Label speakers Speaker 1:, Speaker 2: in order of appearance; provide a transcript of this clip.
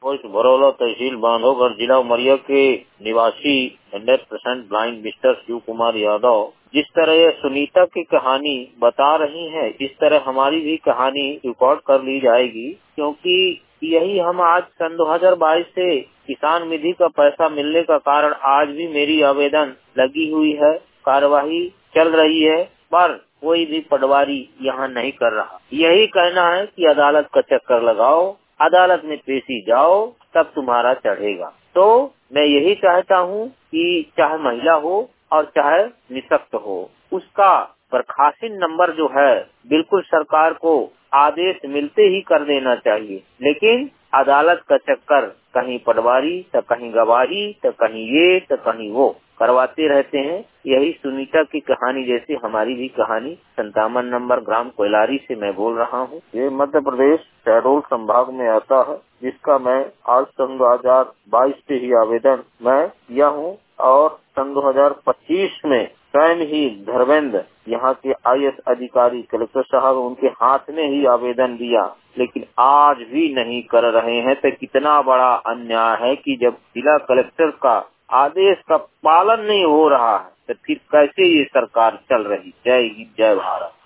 Speaker 1: Post भरोला, तहसील बांधवगढ़, जिला उमरिया के निवासी 100% ब्लाइंड मिस्टर शिव कुमार यादव जिस तरह ये सुनीता की कहानी बता रही हैं, इस तरह हमारी भी कहानी रिकॉर्ड कर ली जाएगी, क्योंकि यही हम आज सन 2022 से किसान निधि का पैसा मिलने का कारण आज भी मेरी आवेदन लगी हुई है, कार्यवाही चल रही है, पर कोई भी पटवारी यहाँ नहीं कर रहा। यही कहना है कि अदालत का चक्कर लगाओ, अदालत में पेशी जाओ, तब तुम्हारा चढ़ेगा। तो मैं यही चाहता हूँ कि चाहे महिला हो और चाहे निशक्त हो, उसका बर्खास्ती नंबर जो है बिल्कुल सरकार को आदेश मिलते ही कर देना चाहिए। लेकिन अदालत का चक्कर कहीं पटवारी तो कहीं गवाही तो कहीं ये तो कहीं वो करवाते रहते हैं। यही सुनीता की कहानी जैसी हमारी भी कहानी 57 नंबर ग्राम कोयलारी से मैं बोल रहा हूँ। ये मध्य प्रदेश शहडोल संभाग में आता है, जिसका मैं आज सन 2022 से ही आवेदन मैं किया हूँ और सन 2025 में स्वयं ही धर्मेंद्र यहाँ के IAS अधिकारी कलेक्टर साहब उनके हाथ में ही आवेदन दिया, लेकिन आज भी नहीं कर रहे हैं। तो कितना बड़ा अन्याय है कि जब जिला कलेक्टर का आदेश का पालन नहीं हो रहा है तो फिर कैसे ये सरकार चल रही। जय हिंद, जय भारत।